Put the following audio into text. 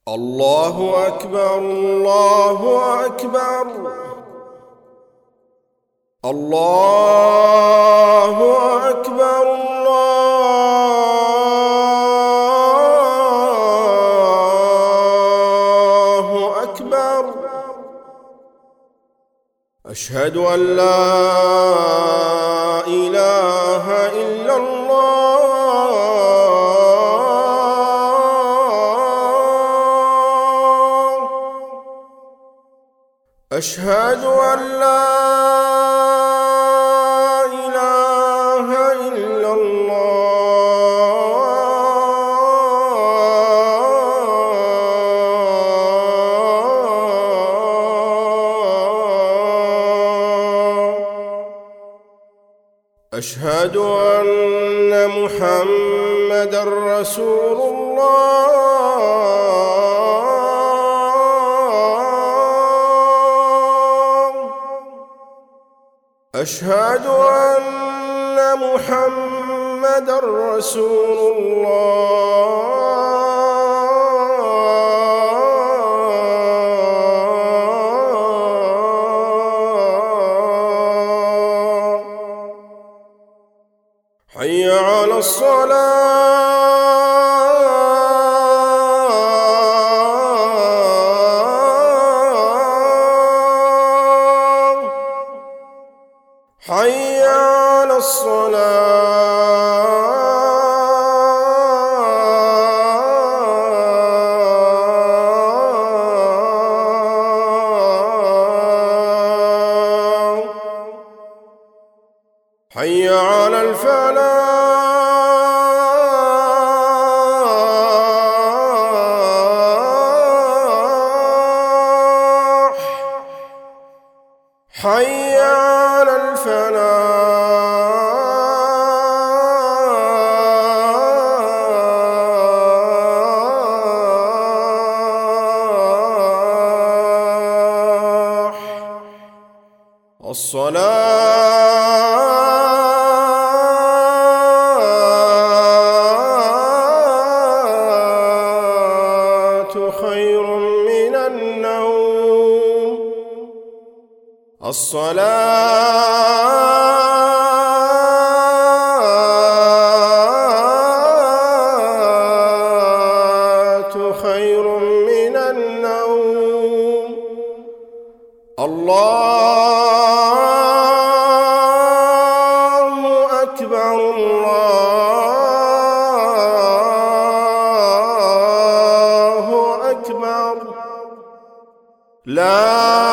الله أكبر الله أكبر الله أكبر الله أكبر. أشهد أن لا إله إلا الله أشهد أن لا إله إلا الله أشهد أن محمدًا رسول الله أشهد أن محمدًا رسول الله. حي على الصلاة حي على الصلاة حي على الفلاح حي على الفلاح. الصلاة خير من النوم الصلاة خير من النوم. الله أكبر الله أكبر. لا